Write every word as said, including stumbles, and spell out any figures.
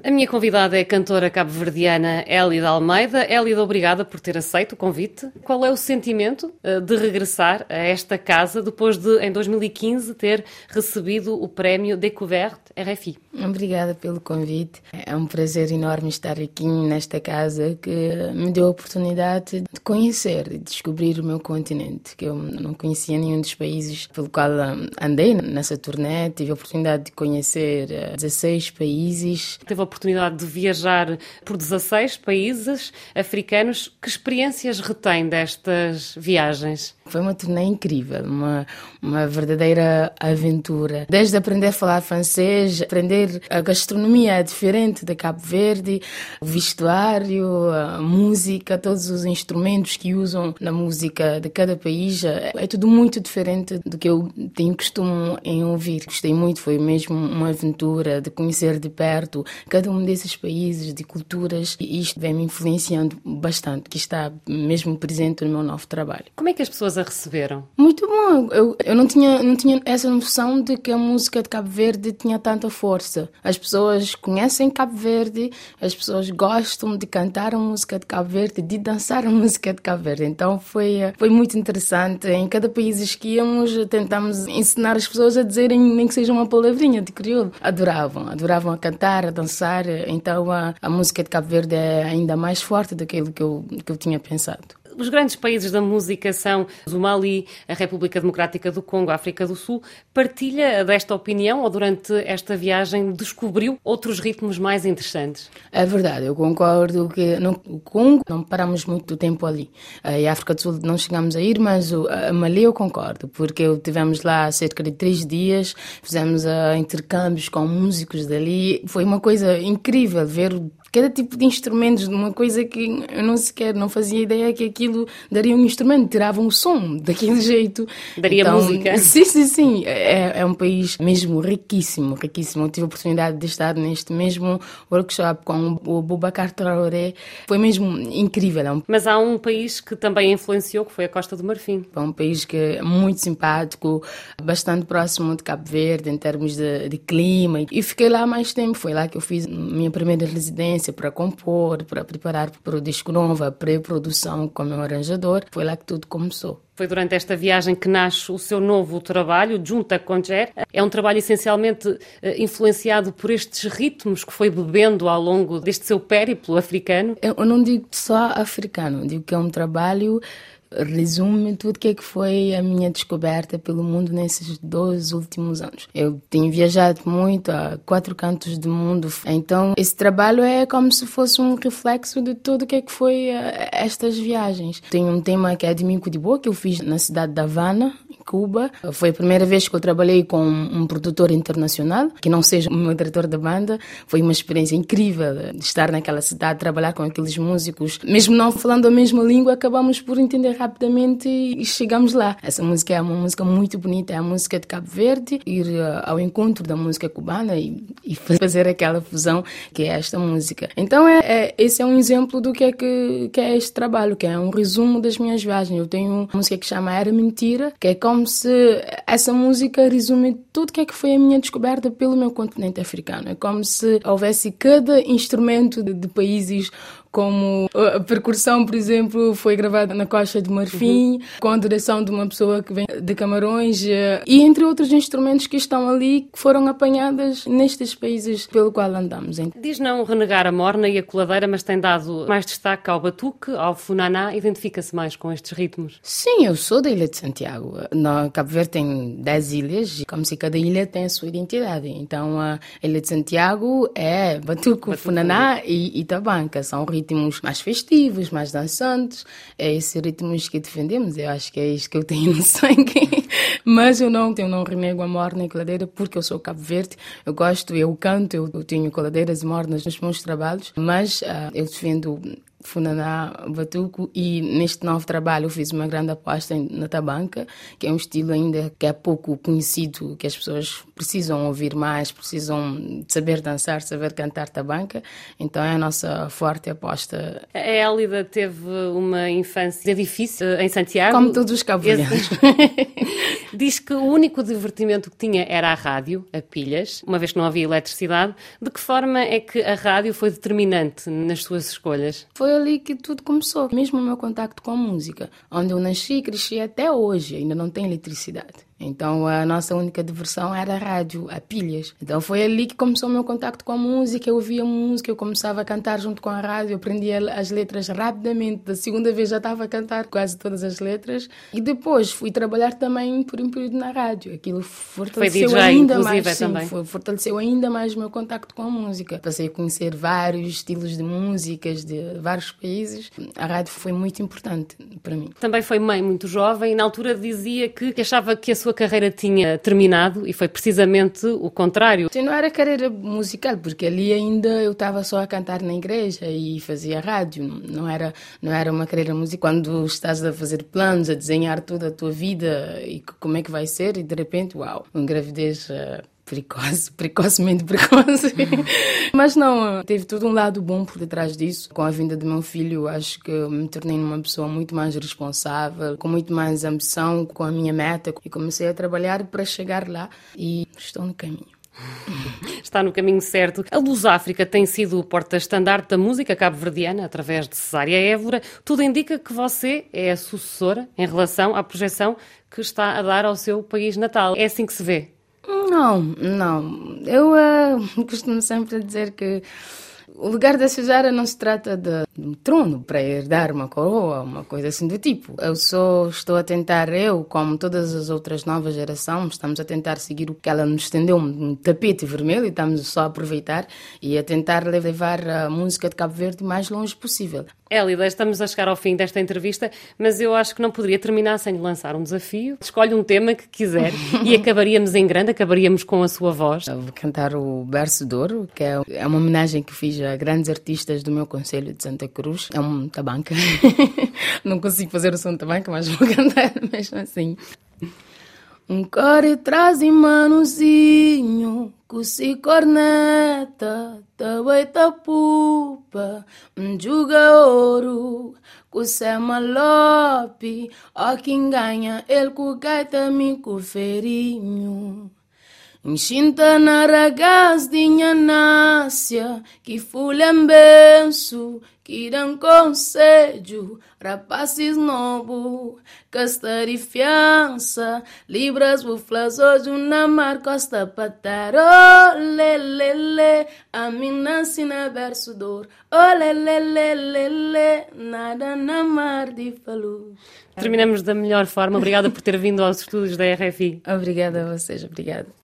A minha convidada é a cantora cabo-verdiana Hélida Almeida. Hélida, obrigada por ter aceito o convite. Qual é o sentimento de regressar a esta casa depois de, em dois mil e quinze, ter recebido o prémio Découverte R F I? Obrigada pelo convite. É um prazer enorme estar aqui nesta casa que me deu a oportunidade de conhecer e descobrir o meu continente, que eu não conhecia nenhum dos países pelo qual andei nessa turnê. Tive a oportunidade de conhecer dezesseis países. Teve a oportunidade de viajar por dezesseis países africanos. Que experiências retém destas viagens? Foi uma turnê incrível, uma, uma verdadeira aventura. Desde aprender a falar francês, aprender a gastronomia diferente de Cabo Verde, o vestuário, a música, todos os instrumentos que usam na música de cada país. É tudo muito diferente do que eu tenho costume em ouvir. Gostei muito, foi mesmo uma aventura de conhecer de perto cada um desses países, de culturas, e isto vem me influenciando bastante, que está mesmo presente no meu novo trabalho. Como é que as pessoas a receberam? Muito bom. Eu, eu não tinha, não tinha essa noção de que a música de Cabo Verde tinha tanta força. As pessoas conhecem Cabo Verde, as pessoas gostam de cantar a música de Cabo Verde, de dançar a música de Cabo Verde. Então foi, foi muito interessante. Em cada país que íamos, tentamos ensinar as pessoas a dizerem nem que seja uma palavrinha de crioulo. Adoravam, adoravam a cantar, a dançar. Então a, a música de Cabo Verde é ainda mais forte do que aquilo que eu, que eu tinha pensado. Os grandes países da música são o Mali, a República Democrática do Congo, a África do Sul. Partilha desta opinião ou durante esta viagem descobriu outros ritmos mais interessantes? É verdade, eu concordo que no Congo não paramos muito tempo ali. A África do Sul não chegamos a ir, mas a Mali eu concordo, porque tivemos lá cerca de três dias, fizemos uh, intercâmbios com músicos dali. Foi uma coisa incrível ver cada tipo de instrumentos, uma coisa que eu não sequer não fazia ideia que aquilo daria um instrumento, tiravam um som daquele jeito. Daria então, música. Sim, sim, sim. É, é um país mesmo riquíssimo, riquíssimo. Eu tive a oportunidade de estar neste mesmo workshop com o Boubacar Traoré. Foi mesmo incrível. Mas há um país que também influenciou, que foi a Costa do Marfim. É um país que é muito simpático, bastante próximo de Cabo Verde em termos de, de clima. E fiquei lá mais tempo. Foi lá que eu fiz minha primeira residência para compor, para preparar para o disco novo, a pré-produção com o meu arranjador. Foi lá que tudo começou. Foi durante esta viagem que nasce o seu novo trabalho, Junta Conjer. É um trabalho essencialmente influenciado por estes ritmos que foi bebendo ao longo deste seu périplo africano? Eu não digo só africano, digo que é um trabalho resume tudo o que é que foi a minha descoberta pelo mundo nesses dois últimos anos. Eu tenho viajado muito a quatro cantos do mundo, então esse trabalho é como se fosse um reflexo de tudo o que é que foi estas viagens. Tenho um tema que é de Mico de Boa, que eu fiz na cidade de Havana, Cuba. Foi a primeira vez que eu trabalhei com um produtor internacional, que não seja o meu diretor da banda. Foi uma experiência incrível de estar naquela cidade, trabalhar com aqueles músicos. Mesmo não falando a mesma língua, acabamos por entender rapidamente e chegamos lá. Essa música é uma música muito bonita, é a música de Cabo Verde, ir ao encontro da música cubana e, e fazer aquela fusão que é esta música. Então, é, é, esse é um exemplo do que é, que, que é este trabalho, que é um resumo das minhas viagens. Eu tenho uma música que chama Era Mentira, que é como se essa música resume tudo o que é que foi a minha descoberta pelo meu continente africano. É como se houvesse cada instrumento de, de países, como a percussão, por exemplo, foi gravada na Costa de Marfim, uhum. com a direção de uma pessoa que vem de Camarões, e entre outros instrumentos que estão ali, que foram apanhadas nestes países pelo qual andamos. Diz não renegar a morna e a coladeira, mas tem dado mais destaque ao batuque, ao funaná. Identifica-se mais com estes ritmos? Sim, eu sou da Ilha de Santiago. No Cabo Verde tem dez ilhas, como se cada ilha tem a sua identidade. Então, a Ilha de Santiago é batuque, batuque funaná e, e tabanca. São ritmos mais festivos, mais dançantes. É esses ritmos que defendemos. Eu acho que é isto que eu tenho no sangue. Mas eu não, eu não renego a morna e coladeira porque eu sou Cabo Verde. Eu gosto, eu canto, eu, eu tenho coladeiras e mornas nos meus trabalhos, mas uh, eu defendo funaná, batuco, e neste novo trabalho eu fiz uma grande aposta na tabanca, que é um estilo ainda que é pouco conhecido, que as pessoas precisam ouvir mais, precisam saber dançar, saber cantar tabanca, então é a nossa forte aposta. A Hélida teve uma infância difícil em Santiago. Como todos os cabo-verdianos. Diz que o único divertimento que tinha era a rádio, a pilhas, uma vez que não havia eletricidade. De que forma é que a rádio foi determinante nas suas escolhas? Foi ali que tudo começou, mesmo o meu contacto com a música. Onde eu nasci e cresci até hoje, ainda não tem eletricidade. Então a nossa única diversão era a rádio, a pilhas. Então foi ali que começou o meu contacto com a música, eu ouvia música, eu começava a cantar junto com a rádio, eu aprendia as letras rapidamente, da segunda vez já estava a cantar quase todas as letras. E depois fui trabalhar também por um período na rádio. Aquilo fortaleceu foi D J, ainda mais, sim, também. Foi, fortaleceu ainda mais o meu contacto com a música. Passei a conhecer vários estilos de músicas de vários países. A rádio foi muito importante para mim. Também foi mãe muito jovem e na altura dizia que achava que a sua carreira tinha terminado e foi precisamente o contrário. Não era carreira musical, porque ali ainda eu estava só a cantar na igreja e fazia rádio. Não era, não era uma carreira musical. Quando estás a fazer planos, a desenhar toda a tua vida e como é que vai ser, e de repente, uau, uma gravidez uh, precoce, precocemente precoce. Mas não, teve todo um lado bom por detrás disso. Com a vinda do meu filho, acho que me tornei uma pessoa muito mais responsável, com muito mais ambição, com a minha meta. E comecei a trabalhar para chegar lá e estou no caminho. Está no caminho certo. A Lusáfrica tem sido o porta-estandarte da música cabo-verdiana, através de Cesária Évora. Tudo indica que você é a sucessora em relação à projeção que está a dar ao seu país natal. É assim que se vê? Não, não. Eu uh, costumo sempre dizer que o lugar da Cesária não se trata de um trono para herdar uma coroa, uma coisa assim do tipo. Eu só estou a tentar, eu, como todas as outras novas gerações, estamos a tentar seguir o que ela nos estendeu, um tapete vermelho, e estamos só a aproveitar e a tentar levar a música de Cabo Verde o mais longe possível. Élida, estamos a chegar ao fim desta entrevista, mas eu acho que não poderia terminar sem lhe lançar um desafio. Escolhe um tema que quiser e acabaríamos em grande, acabaríamos com a sua voz. Eu vou cantar o Berço de Ouro, que é uma homenagem que fiz a grandes artistas do meu concelho de Santa Cruz. É um tabanca. Não consigo fazer o som de tabanca, mas vou cantar mesmo assim. Um core traz em manuzinho, cusi corneta, tabaita pupa, um juga ouro, cusi malope, ó quem ganha, ele cu gaita me conferinho. Enxinta na ragaz de Nácia, que fulham benço, que dão conselho, rapazes novo, castar e fiança, libras buflas hoje na mar costa pataro, le le le, a mim nasce na Berço de Ouro, oh le le le le le, nada na mar de falou. Terminamos da melhor forma. Obrigada por ter vindo aos estúdios da R F I. Obrigada a vocês, obrigada.